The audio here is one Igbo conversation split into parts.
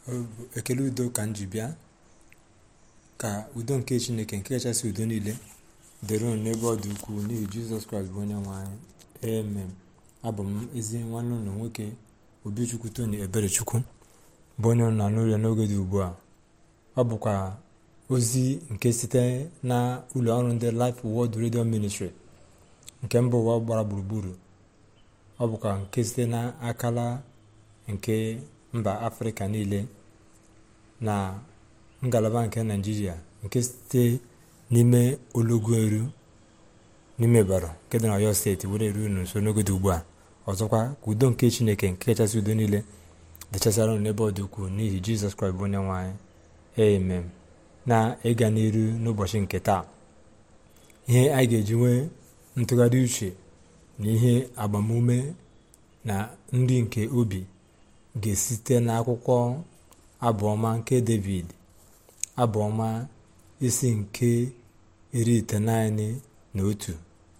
Ekele udo ka m ji bịa, ka udo nke Chineke nke kachasị udo niile dịrị unu n'ebe ọ dị ukwuu n'ihi Jizọs Kraịst bụ onye nwe anyị. Amen. Abụ m ezi nwanne ụlọ nwoke Obichukwu Tony Eberechukwu, bụ onye nọ n'ụlọ n'oge dị ugbu a. Ọ bụkwa ozi nke site na ụlọ ọrụ ndị Life Word Radio Ministry nke mba ụwa gbara gburugburu. Ọ bụkwa nke site na akala nke mba Afrịka niile na ngalaba nke Naịjirịa, nke site n'ime Olọgụrụ n'ime Ịbàrà nke dị n'Ọyọ steeti were eru unu nso n'oge dị ugbu a. Ọzọkwa ka udo nke Chineke nke kachasị udo niile dịchasịara unu n'ebe ọ dị ukwuu n'ihi Jizọs Kraịst bụ onye nwe anyị. Amen. Na ịga n'iru n'ụbọchị nke taa, ihe anyị ga-eji nwee ntụgharị uche na ihe agbamume na nri nke obi ga-esite n'akwụkwọ abụọma nke David, abụọma isi nke 91,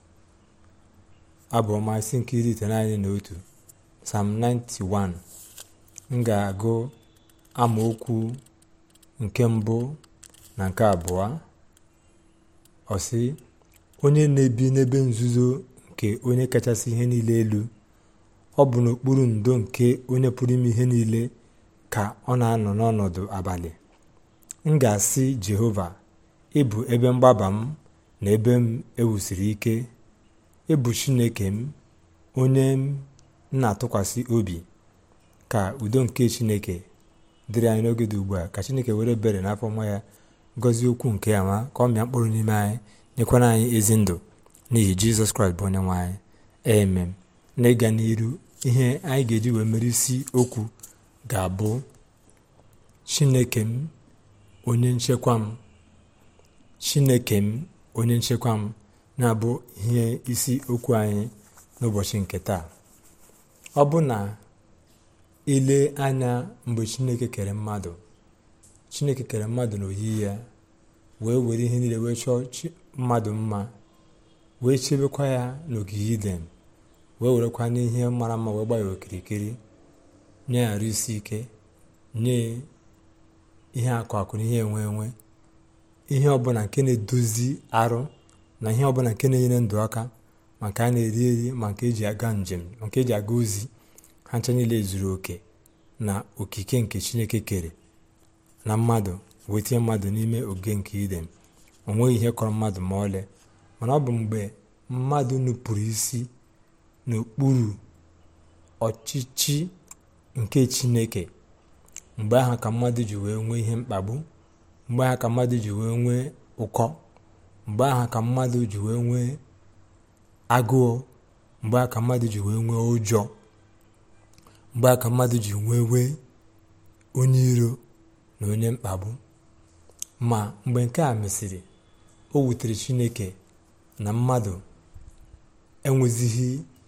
abụọma isi nke 91, Psalm 91. M ga-agụ amaokwu nke mbụ na nke abụọ. Ọ sị, onye na-ebi n'ebe nzuzo nke onye kachasị ihe niile elu, ọ bụ n'okpuru ndo nke onye pụrụ ime ihe niile ka ọ na-anọ n'ọnọdụ abalị. M ga-asị Jehova, ị bụ ebe mgbaba m na ebe m ewusiri ike, ị bụ Chineke m, onye m na-atụkwasị obi. Ka udo nke Chineke dịrị anyị n'oge dị ugbu a. Ka Chineke were ebere n'afọ ọma ya gọzie okwu nke ya, ma ka ọ mịa mkpụrụ n'ime anyị, nyekwana anyị ezi ndụ n'ihi Jizọs Kraịst bụ onye nwe anyị. Amen. Na ịga n'iru, ihe anyị ga-eji wee mere isi okwu ga-abụ Chineke m, onye nchekwa m. Chineke m, onye nchekwa m, na-abụ ihe isi okwu anyị n'ụbọchị nke taa. Ọ bụ na ile anya, mgbe Chineke kere mmadụ n'oyiyi ya, wee were ihe niile wee chọọ mmadụ mma, wee chebekwa ya n'ogige Iden, wee werekwa n'ihe mara mma wee gbaa ya okirikiri, nye ya arụ isi ike, nye ihe akụ akụ na ihe enwe enwe, ihe ọbụla nke na-edozi arụ na ihe ọbụla nke na-enyere ndụ aka, ma nke a na-eri eri, ma nke eji aga njem, ma nke eji aga ozi. Ha ncha niile zuru oke na okike nke Chineke kere na mmadụ, wee tinye mmadụ n'ime oge nke Iden. O nweghị ihe kọrọ mmadụ ma ọlị, mana ọ bụ mgbe mmadụ nupụrụ isi n'okpuru ọchịchị nke Chineke, mgbe ahụ ka mmadụ ji wee nwee ihe mkpagbu, mgbe ahụ ka mmadụ ji wee nwee ụkọ, mgbe ahụ ka mmadụ ji wee nwee agụụ, mgbe ahụ ka mmadụ ji wee nwee ụjọ, mgbe ahụ ka mmadụ ji wee onye iro na onye mkpagbu. Ma mgbe nke a mesịrị, o wutere Chineke na mmadụ enwezighị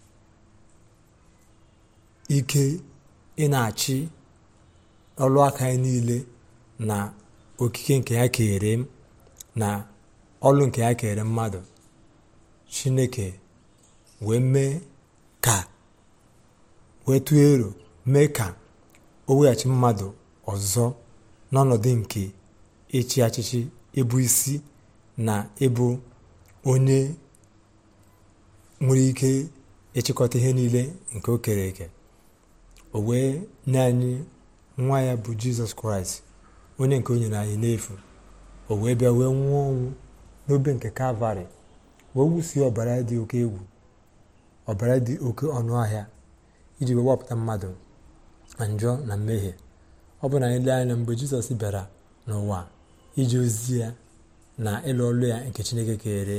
ike ị na-achị ọlụ aka ya niile na okike nke ya kere na ọlụ nke ya kere mmadụ. Chineke wee mee ka wee tụọ ero, mee ka o weghachi mmadụ ọzọ n'ọnọdụ nke ịchị achịchị, ịbụ isi na ịbụ onye nwere ike ịchịkọta ihe niile nke o kere eke. O wee nye anyị nwa ya bụ Jizọs Kraịst, onye nke o nyere anyị n'efu. O wee bịa wee nwụọ ọnwụ n'obe nke Kalvarị, wee wụsie ọbara dị oke egwu, ọbara dị oke ọnụ ahịa, iji wee gbapụta mmadụ na njọ na mmehie. Ọ bụ na anyị lee anya, mgbe Jizọs bịara n'ụwa iji ozi ya na ịlụ ọlụ ya nke Chineke kere,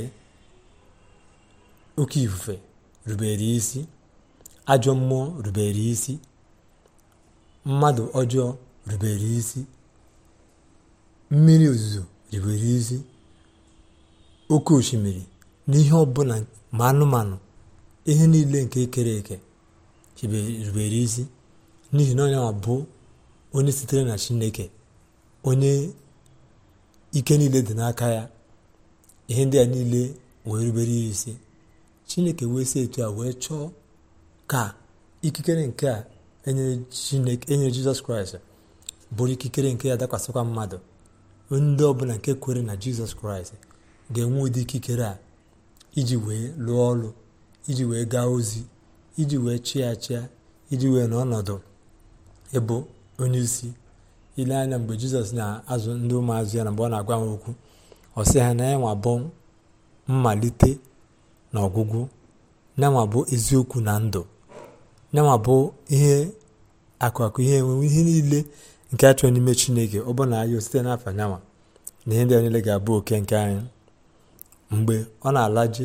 oke ifufe rubere isi, ajọ mmụọ rubere isi, mmadụ ọjọọ rubere isi, mmiri ozuzo rubere isi, oke osimiri na ihe ọbụla ma anụmanụ, ihe niile nke ekere eke rubere isi, n'ihi na onye bụ onye sitere na Chineke, onye ike niile dị n'aka ya. Ihe ndị a niile wee rubere ya isi. Chineke wee si etu a wee chọọ ka ikikere nke a enyere Jizọs Kraịst bụrụ ikikere nke ya dakwasịkwa mmadụ. Ndị ọbụla nke kwere na Jizọs Kraịst ga-enwe ụdị ikikere a iji wee lụọ ọrụ, iji wee gaa ozi, iji wee chịa achịa, iji wee n'ọnọdụ ịbụ onye isi. Ile anya mgbe Jizọs na-azụ ndị ụmụazụ ya na mgbe ọ na-agwa ha okwu, ọ sị ha na ya nwa bụ mmalite na ọgwụgwụ, nyanwa bụ eziokwu na ndụ, nyanwa bụ ihe akụakụ, ihe enwe, ihe niile nke a chọrọ n'ime Chineke. Ọ bụ na anyị site n'afọ nyanwa na ihe ndị a niile ga-abụ oke nke anyị. Mgbe ọ na-alaje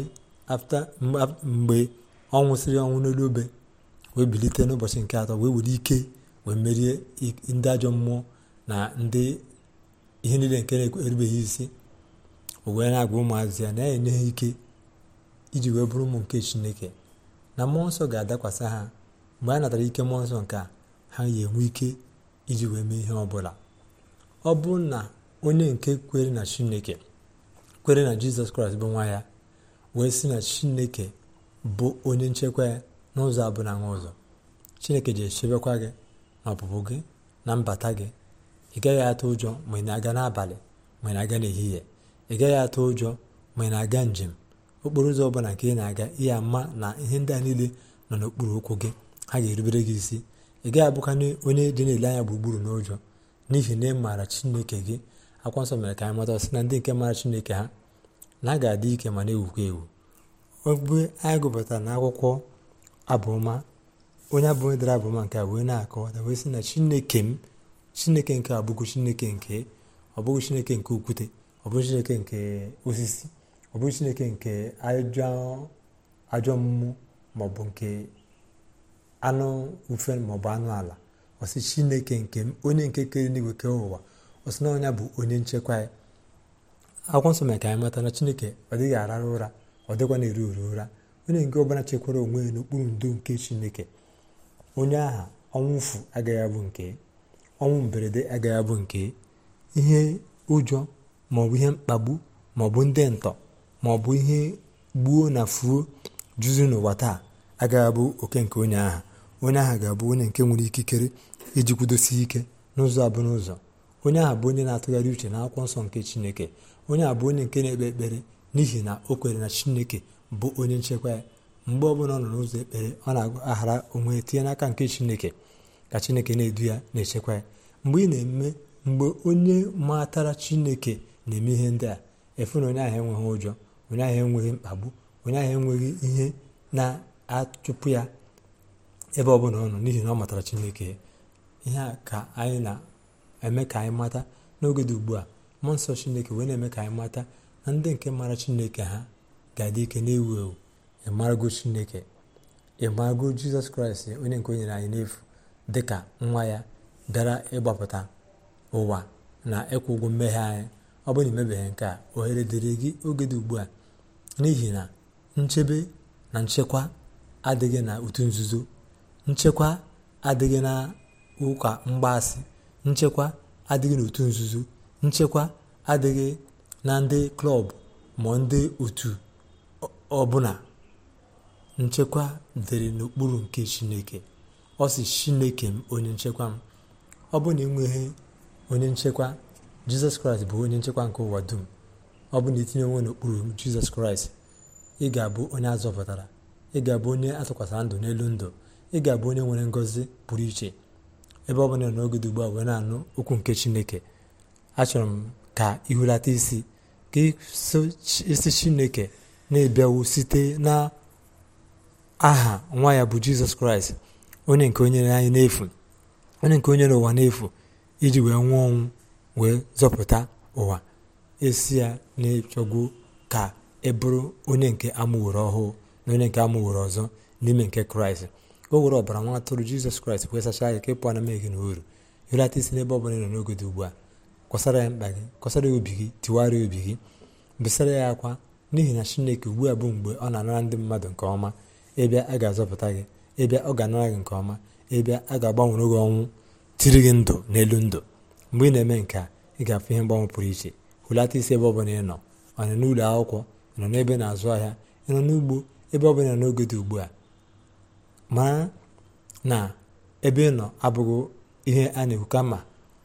mgbe ọ nwụsịrị ọnwụ n'elu obe, wee bilite n'ụbọchị nke atọ, wee were ike wee merie ndị ajọ mmụọ na ndị ihe niile nke na-erubeghị isi. O wee na-agwa ụmụazị ya na ya enye ha ike iji wee bụrụ ụmụ nke Chineke, na mmụọ nsọ ga-adakwasị ha. Mgbe a natara ike mmụọ nsọ nke a, ha ga-enwe ike iji wee mee ihe ọbụla. Ọ bụ na onye nke kwere na Chineke, kwere na Jizọs Kraịst bụ nwa ya, wee sị na Chineke bụ onye nchekwa ya n'ụzọ abụla nwa ụzọ, Chineke ji echebekwa gị na ọpụpụ gị na mbata gị. Ị gaghị atụ ụjọ ma ị na-aga n'abalị ma ị na-aga n'ehihie. Ị gaghị atụ ụjọ ma ị na-aga njem. Okporo ụzọ ọbụla nke ị na-aga, ihe ama na ihe ndị a niile nọ n'okpuru ụkwụ gị, ha ga-erubere gị isi. Ị gaghị abụkwana onye dị na-ele anya gburugburu n'ụjọ, n'ihi na ị maara Chineke gị. Akwụkwọ nsọ mere ka anyị mata sị na ndị nke maara Chineke ha na a ga-adị ike ma na-ewukwa ewu. Mgbe anyị gụpụtara na akwụkwọ Abụọma, onye abụọ dere Abụọma nke a wee na-akọwata wee sị na Chineke m, Chineke nke abụghị Chineke nke, ọ bụghị Chineke nke okwute, ọ bụghị Chineke nke osisi, ọ bụghị Chineke nke ajọ mmụọ maọbụ nke anụ ufe maọbụ anụ ala. Ọ sị Chineke nke m, onye nke kere n'igwe kee ụwa. Ọ sị na onye bụ onye nchekwa ya. Akwụkwọ nsọ mere ka anyị mata na Chineke ọ dịghị arara ụra, ọ dịkwa na-eru ụra. Onye nke ọbụla chekwara onwe ya n'okpuru ndo nke Chineke, onye aha ọnwụ ụfụ agaghị abụ nke, ọnwụ mberede agaghị abụ nke, ihe ụjọ maọbụ ihe mkpagbu maọbụ ndị ntọ maọbụ ihe gbuo na fuo juzu n'ụwa taa agaghị abụ oke nke onye aha. Onye aha ga-abụ onye nke nwere ikikere iji kwudosi ike n'ụzọ abụ n'ụzọ. Onye aha bụ onye na-atụgharị uche na akwụkwọ nsọ nke Chineke. Onye a bụ onye nke na-ekpe ekpere n'ihi na o kwere na Chineke bụ onye nchekwa ya. Mgbe ọbụla ọ nọ n'ụzọ ekpere, ọ na-aghara onwe tinye n'aka nke Chineke ka Chineke na-edu ya, na-echekwa ya. Mgbe onye matara Chineke na-eme ihe ndị a, efu na onye ahụ enweghị ụjọ, onye ahụ enweghị mkpagbu, onye ahụ enweghị ihe na-achụpụ ya ebe ọbụla ọ nọ, n'ihi na ọ matara Chineke. Ihe a ka anyị na-eme ka anyị mata n'oge dị ugbu a. Mmụọ nsọ Chineke wee na-eme ka anyị mata na ndị nke mara Chineke ha ga-adị ike na-ewu ewu. Ịmarago Chineke, ịmarago Jizọs Kraịst, onye nke o nyere anyị n'efu dịka nwa ya bịara ịgbapụta ụwa na ịkwụ ụgwọ mmehie anyị. Ọ bụrụ na imebeghị nke a, ohere dịrị gị oge dị ugbu a, n'ihi na nchebe na nchekwa adịghị na otu nzuzo, nchekwa adịghị na ụka mgbaasị, nchekwa adịghị n'otu nzuzo, nchekwa adịghị na ndị klọb ma ndị otu ọbụla. Nchekwa dịrị n'okpuru nke Chineke. Ọ sị Chineke m onye nchekwa m. Ọ bụ na enweghị onye nchekwa, Jizọs Kraịst bụ onye nchekwa nke ụwa dum. Ọ bụ na itinye onwe n'okpuru Jizọs Kraịst, ị ga-abụ onye azọpụtara, ị ga-abụ onye atụkwasịra ndụ n'elu ndụ, ị ga-abụ onye nwere ngọzi pụrụ iche. Ebe ọ bụla n'oge dị ugbu a wee na-anụ okwu nke Chineke, achọrọ m ka ihulata isi ka isi Chineke na-ebiawu site na aha nwa ya bụ Jizọs Kraịst, onye nke onye anyị n'efu, onye nke onye n'ụwa n'efu, iji wee nwụọ ọnwụ wee zọpụta ụwa. Esi ya na-echọgwu ka ị bụrụ onye nke amụworo ọhụụ na onye nke amụworo ọzọ n'ime nke Kraịst. O were ọbara nwa atụrụ Jizọs Kraịst wee sachaa ya ka ị pụọ na mmehie gị na oru. Ihulata isi n'ebe ọ bụla nọ n'oge dị ugbu a, kwasara ya mkpa gị, kwasara ya obi gị, tiwara ya obi gị, besara ya akwa, n'ihi na Chineke ugbu a bụ mgbe ọ na-anara ndị mmadụ nke ọma. Ịbịa, a ga-azọpụta gị. Ịbịa, ọ ga-anara gị nke ọma. Ịbịa, a ga-agbanwere gị ọnwụ, tiri gị ndụ n'elu ndụ. Mgbe ị na-eme nke a, ị ga-afụ ihe mgbanwe pụrụ iche. Hulata isi ebe ọ bụla ị nọ, ọ nọ n'ụlọ akwụkwọ, ị nọ n'ebe na-azụ ahịa, ị nọ n'ugbo, ebe ọ bụla n'oge dị ugbu a, mara na ebe ị nọ abụghị ihe a na-ekwu, kama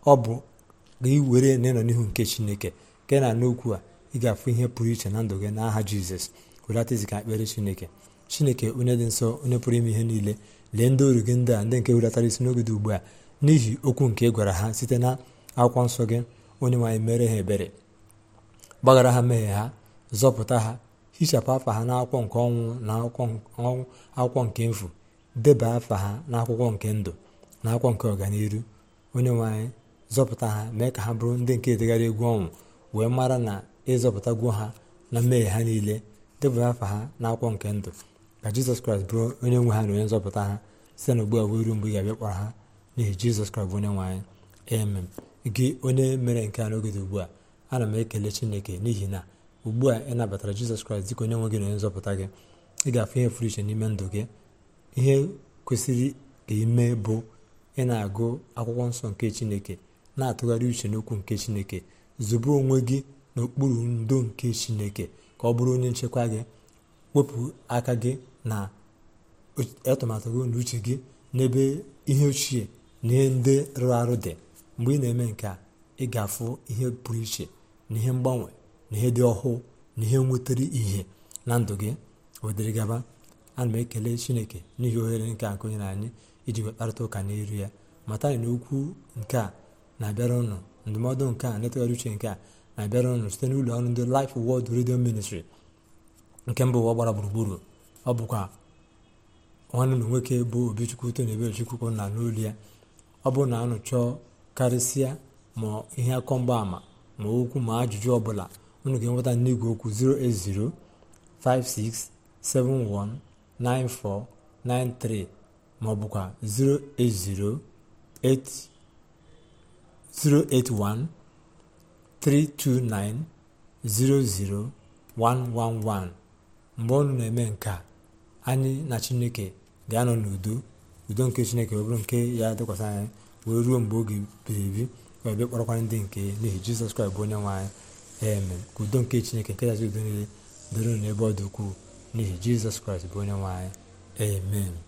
ọ bụ ga iwere na ịnọ n'ihu nke Chineke nke na n'okwu a ị ga-afụ ihe pụrụ iche na ndụ gị n'aha Jizọs. welata isi ka ekpere Chineke onye dị nsọ, onye pụrụ ime ihe niile, lee ndị oru gị ndị a ndị nke hulatara isi n'oge dị ugbu a n'ihi okwu nke ị gwara ha site na akwụkwọ nsọ gị. onye nwaanyị mere ha ebere, gbaghara ha mmehie ha, zọpụta ha, hichapụ afa ha n'akwụkwọ nke ọnwụ na akwụkwọ nke mfu, deba afa ha n'akwụkwọ nke ndụ na akwụkwọ nke ọganiru. onye nwaanyị zọpụta ha, mee ka ha bụrụ ndị nke edegara egwu ọnwụ, wee mara na ịzọpụtagwo ha na mmehie ha niile, deba afa ha n'akwụkwọ nke ndụ. ka Jizọs Kraịst bụrụ onye nwe ha na onye nzọpụta ha site na ugbu a wee ruo mgbe ị ga-abịa kpọrọ ha n'ihi Jizọs Kraịst bụ onye nwe anyị. Amen. Gị onye mere nke a n'oge dị ugbu a, ana m ekele Chineke n'ihi na ugbu a ị nabatara Jizọs Kraịst dịka onye nwe gị na onye nzọpụta gị. ị ga-afụ ihe pụrụ iche n'ime ndụ gị. ihe kwesịrị ka ime bụ ị na-agụ akwụkwọ nsọ nke Chineke, na-atụgharị uche n'okwu nke Chineke, zube onwe gị n'okpuru ndo nke Chineke ka ọ bụrụ onye nchekwa gị. wepụ aka gị na atụmatụ gị na uche gị n'ebe ihe ochie na ihe ndị rụrụ arụ dị. mgbe ị na-eme nke a, ị ga-afụ ihe pụrụ iche na ihe mgbanwe na ihe dị ọhụụ na ihe nwetara ihe na ndụ gị wedịrị gaba. ana m ekele Chineke n'ihi ohere nke a nke onye na anyị iji wekparịta ụka n'iru ya. mata na okwu nke a na-abịara ụnụ, ndụmọdụ nke a na-etụgharị uche nke a na-abịara ụnụ site n'ụlọ ọrụ ndị Life Word Radio Ministry nke mba ụwa gbara gburugburu. ọ bụkwa nwanne na nwoke bụ Obichukwu Tony Eberechukwu na n'olu ya. ọ bụrụ na unu chọọ karịsịa ma ihe akọ mgbaama ma okwu ma ajụjụ ọbụla, unu ga-enweta n'igwe okwu 08056719493 ma ọ bụkwa 0808293290011. mgbe ọnụ na-eme nke a, anyị na Chineke ga-anọ n'udo nke Chineke ọ bụrụ nke ya dịkwasị anyị wee ruo mgbe oge biri ebi ka ọbịa kpọrọkwa ndị nke n'ihi Jizọs Kraịst bụ onye nwe anyị. Amen. ka udo nke Chineke nke kachasị udo niile dịrị n'ebe ọ dị ukwuu n'ihi Jizọs Kraịst bụ onye nwe anyị. Amen.